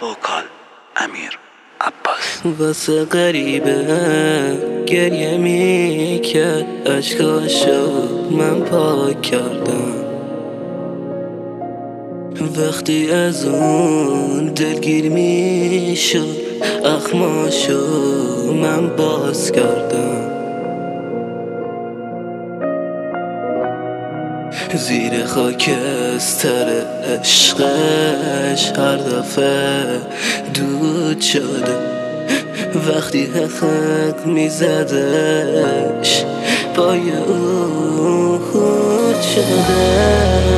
وکال امیر عباس. واسه غریبه گریه میکرد، اشکاشو من پاک کردم. وقتی از اون دلگیر میشد، اخماشو من باز کردم. زیر خاکستر عشقش هر دفعه دود شده. وقتی حق میزدش پای او خود شده.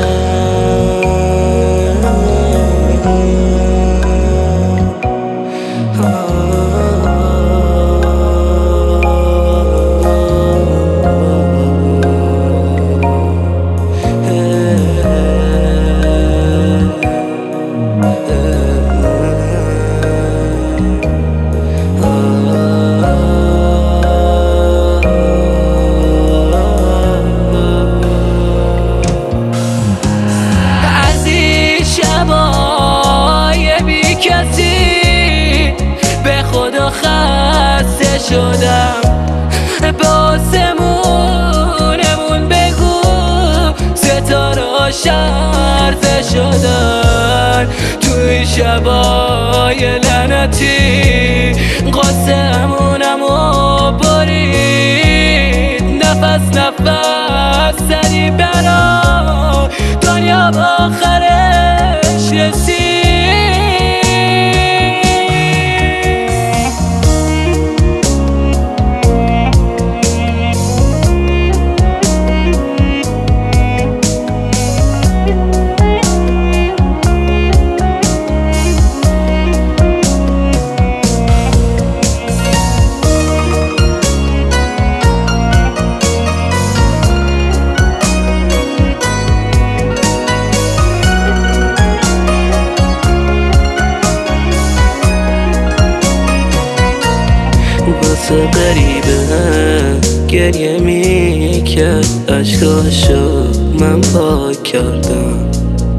به خدا خسته شدم، باسمونمون بگو ستاره شرطه شدن. توی شبای لعنتی قاسمونمو برید، نفس سری برا دنیا با آخرش رسید. واسه غریبه گریه میکرد، اشکاشو من پاک کردم.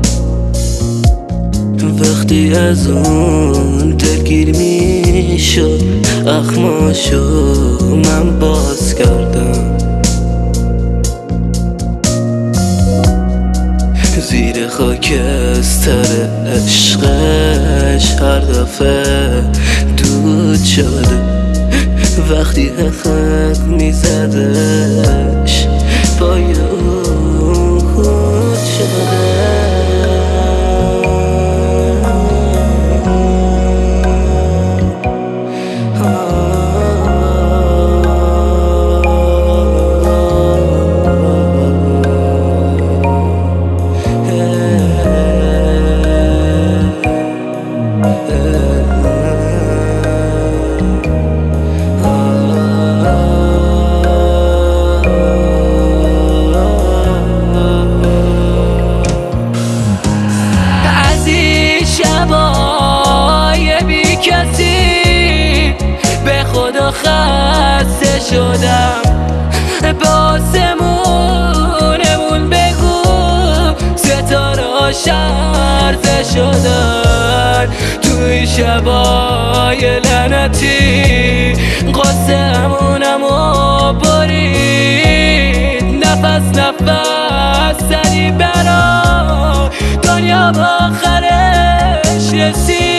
وقتی از اون دلگیر میشد، اخماشو من باز کردم. زیر خاکستر عشقش هر دفعه دود شده. وقتی حق میزدش پای او خود شده. به خدا خسته شدم، باسمونمون بگو ستاره شرطه شدن. توی شبای لعنتی قاسمونمو برید، نفس سری برا دنیا با آخرش رسید.